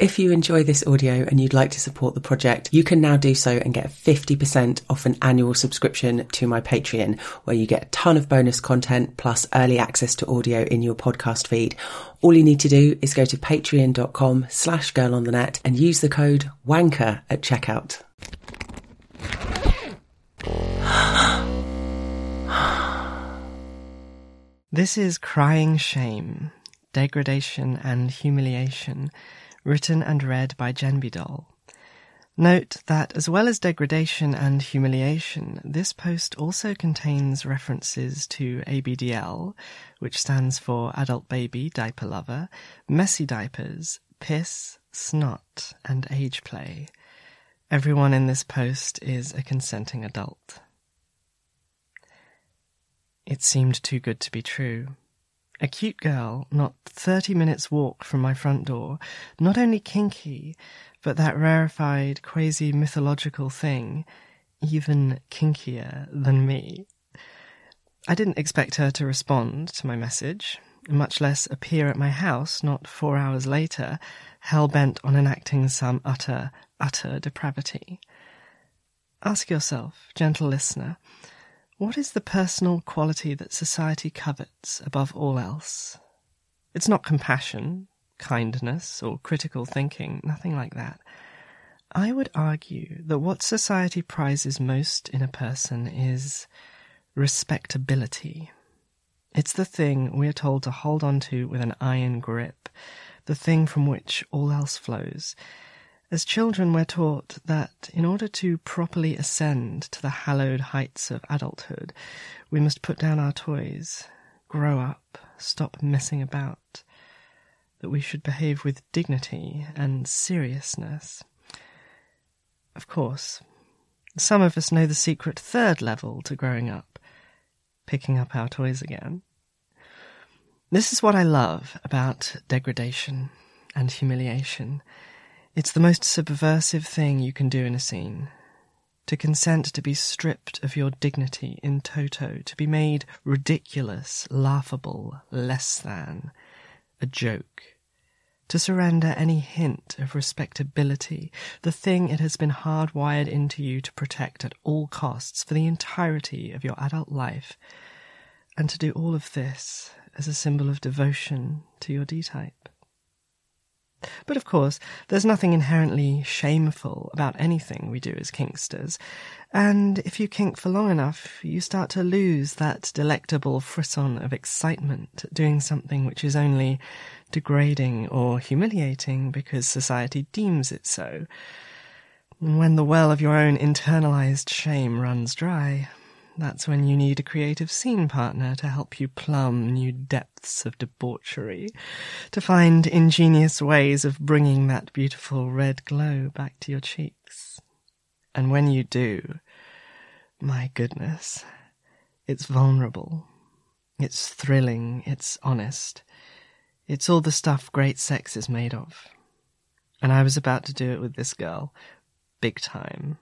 If you enjoy this audio and you'd like to support the project, you can now do so and get 50% off an annual subscription to my Patreon, where you get a ton of bonus content plus early access to audio in your podcast feed. All you need to do is go to patreon.com/girlonthenet and use the code WANKER at checkout. This is Crying Shame, Degradation and Humiliation, written and read by Jen Bidol. Note that as well as degradation and humiliation, this post also contains references to ABDL, which stands for Adult Baby Diaper Lover, messy diapers, piss, snot, and age play. Everyone in this post is a consenting adult. It seemed too good to be true. A cute girl, not 30 minutes walk from my front door, not only kinky, but that rarefied, quasi-mythological thing, even kinkier than me. I didn't expect her to respond to my message, much less appear at my house not 4 hours later, hell-bent on enacting some utter depravity. Ask yourself, gentle listener, what is the personal quality that society covets above all else? It's not compassion, kindness, or critical thinking, nothing like that. I would argue that what society prizes most in a person is respectability. It's the thing we are told to hold on to with an iron grip, the thing from which all else flows. As children, we're taught that in order to properly ascend to the hallowed heights of adulthood, we must put down our toys, grow up, stop messing about, that we should behave with dignity and seriousness. Of course, some of us know the secret third level to growing up, picking up our toys again. This is what I love about degradation and humiliation. It's the most subversive thing you can do in a scene. To consent to be stripped of your dignity in toto, to be made ridiculous, laughable, less than, a joke. To surrender any hint of respectability, the thing it has been hardwired into you to protect at all costs for the entirety of your adult life, and to do all of this as a symbol of devotion to your D-type. But of course, there's nothing inherently shameful about anything we do as kinksters, and if you kink for long enough, you start to lose that delectable frisson of excitement at doing something which is only degrading or humiliating because society deems it so. And when the well of your own internalized shame runs dry, that's when you need a creative scene partner to help you plumb new depths of debauchery, to find ingenious ways of bringing that beautiful red glow back to your cheeks. And when you do, my goodness, it's vulnerable, it's thrilling, it's honest, it's all the stuff great sex is made of. And I was about to do it with this girl, big time.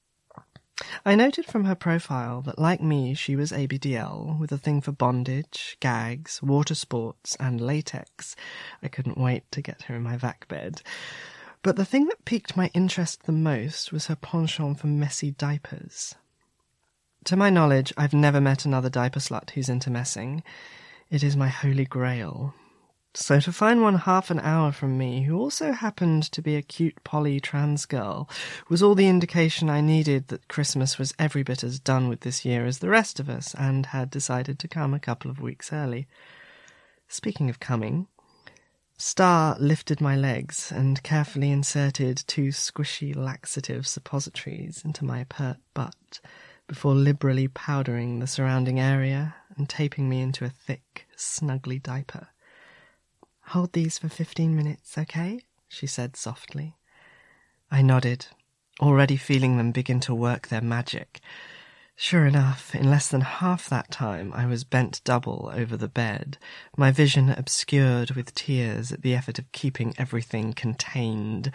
I noted from her profile that, like me, she was ABDL, with a thing for bondage, gags, water sports, and latex. I couldn't wait to get her in my vac bed. But the thing that piqued my interest the most was her penchant for messy diapers. To my knowledge, I've never met another diaper slut who's into messing. It is my holy grail. So to find one half an hour from me, who also happened to be a cute poly trans girl, was all the indication I needed that Christmas was every bit as done with this year as the rest of us, and had decided to come a couple of weeks early. Speaking of coming, Star lifted my legs and carefully inserted 2 squishy laxative suppositories into my pert butt, before liberally powdering the surrounding area and taping me into a thick, snuggly diaper. "Hold these for 15 minutes, okay?" she said softly. I nodded, already feeling them begin to work their magic. Sure enough, in less than half that time I was bent double over the bed, my vision obscured with tears at the effort of keeping everything contained.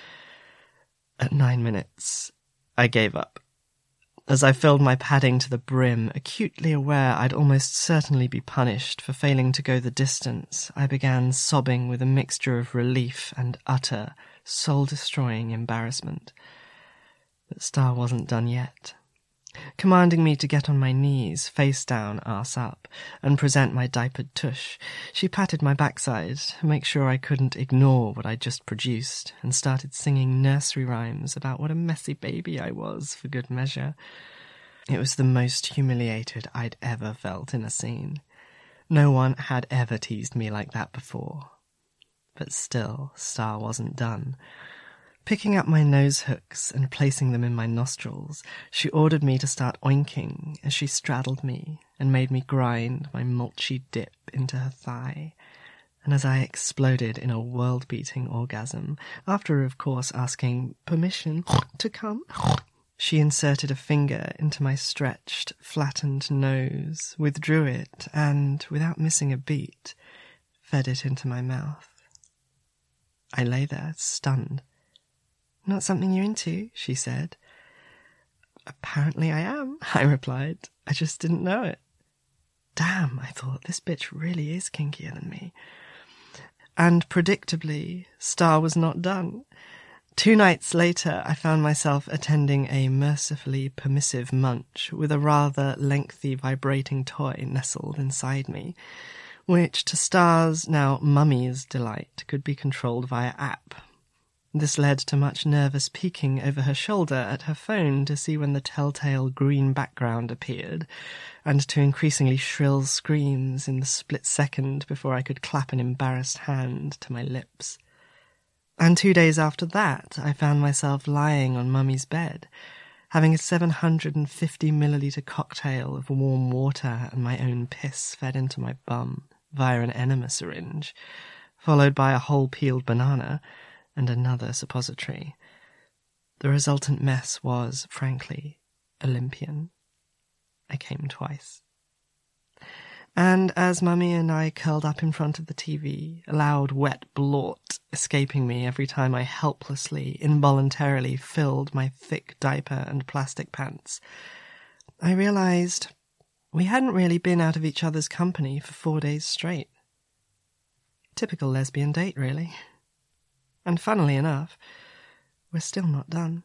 At 9 minutes, I gave up. As I filled my padding to the brim, acutely aware I'd almost certainly be punished for failing to go the distance, I began sobbing with a mixture of relief and utter, soul-destroying embarrassment. But Star wasn't done yet. Commanding me to get on my knees, face down, arse up, and present my diapered tush, she patted my backside to make sure I couldn't ignore what I'd just produced, and started singing nursery rhymes about what a messy baby I was, for good measure. It was the most humiliated I'd ever felt in a scene. No one had ever teased me like that before. But still, Star wasn't done. Picking up my nose hooks and placing them in my nostrils, she ordered me to start oinking as she straddled me and made me grind my mulchy dip into her thigh. And as I exploded in a world-beating orgasm, after, of course, asking permission to come, she inserted a finger into my stretched, flattened nose, withdrew it, and, without missing a beat, fed it into my mouth. I lay there, stunned. "Not something you're into?" she said. "Apparently I am," I replied. "I just didn't know it." Damn, I thought, this bitch really is kinkier than me. And predictably, Star was not done. 2 nights later, I found myself attending a mercifully permissive munch with a rather lengthy vibrating toy nestled inside me, which, to Star's, now Mummy's delight, could be controlled via app. This led to much nervous peeking over her shoulder at her phone to see when the telltale green background appeared, and to increasingly shrill screams in the split second before I could clap an embarrassed hand to my lips. And 2 days after that, I found myself lying on Mummy's bed, having a 750-milliliter cocktail of warm water and my own piss fed into my bum via an enema syringe, followed by a whole peeled banana and another suppository. The resultant mess was, frankly, Olympian. I came twice. And as Mummy and I curled up in front of the TV, a loud wet blort escaping me every time I helplessly, involuntarily filled my thick diaper and plastic pants, I realized we hadn't really been out of each other's company for 4 days straight. Typical lesbian date, really. And funnily enough, we're still not done.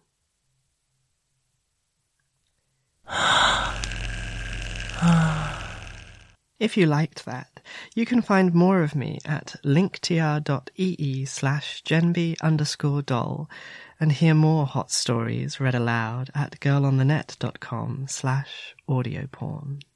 If you liked that, you can find more of me at linktr.ee/genby_doll and hear more hot stories read aloud at girlonthenet.com/audioporn.